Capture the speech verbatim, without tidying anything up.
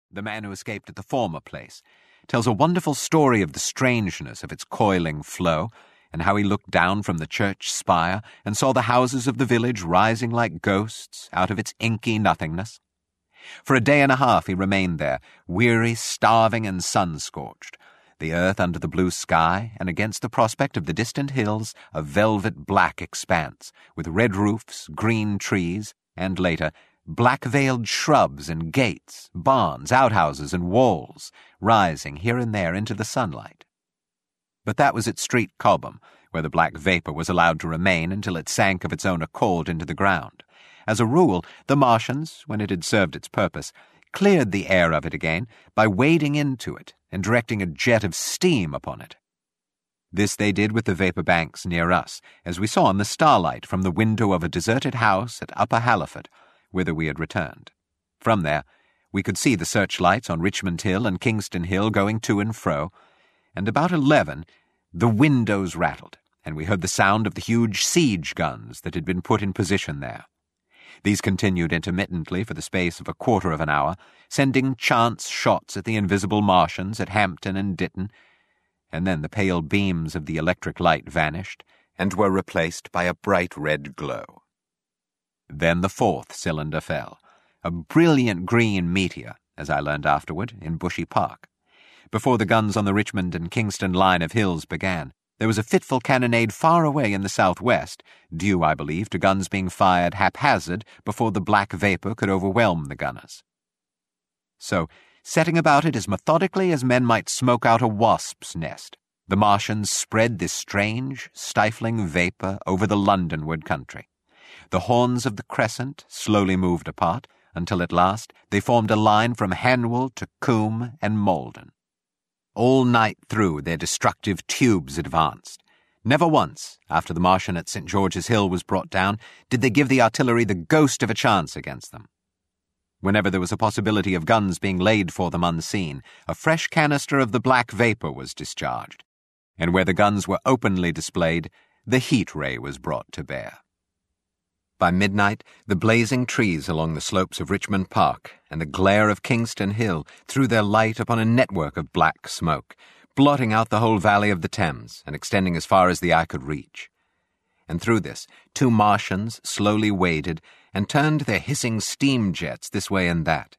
the man who escaped at the former place, tells a wonderful story of the strangeness of its coiling flow, and how he looked down from the church spire and saw the houses of the village rising like ghosts out of its inky nothingness. For a day and a half he remained there, weary, starving, and sun-scorched, the earth under the blue sky, and against the prospect of the distant hills a velvet black expanse, with red roofs, green trees, and, later, black-veiled shrubs and gates, barns, outhouses, and walls, rising here and there into the sunlight. But that was at Street Cobham, where the black vapour was allowed to remain until it sank of its own accord into the ground. As a rule, the Martians, when it had served its purpose, cleared the air of it again by wading into it and directing a jet of steam upon it. This they did with the vapour banks near us, as we saw in the starlight from the window of a deserted house at Upper Halliford, whither we had returned. From there, we could see the searchlights on Richmond Hill and Kingston Hill going to and fro, and about eleven the windows rattled, and we heard the sound of the huge siege guns that had been put in position there. These continued intermittently for the space of a quarter of an hour, sending chance shots at the invisible Martians at Hampton and Ditton, and then the pale beams of the electric light vanished and were replaced by a bright red glow. Then the fourth cylinder fell, a brilliant green meteor, as I learned afterward, in Bushy Park. Before the guns on the Richmond and Kingston line of hills began, there was a fitful cannonade far away in the southwest, due, I believe, to guns being fired haphazard before the black vapour could overwhelm the gunners. So, setting about it as methodically as men might smoke out a wasp's nest, the Martians spread this strange, stifling vapour over the Londonward country. The horns of the crescent slowly moved apart, until at last they formed a line from Hanwell to Coombe and Malden. All night through their destructive tubes advanced. Never once, after the Martian at Saint George's Hill was brought down, did they give the artillery the ghost of a chance against them. Whenever there was a possibility of guns being laid for them unseen, a fresh canister of the black vapour was discharged, and where the guns were openly displayed, the heat ray was brought to bear. By midnight, the blazing trees along the slopes of Richmond Park and the glare of Kingston Hill threw their light upon a network of black smoke, blotting out the whole valley of the Thames and extending as far as the eye could reach. And through this, two Martians slowly waded and turned their hissing steam jets this way and that.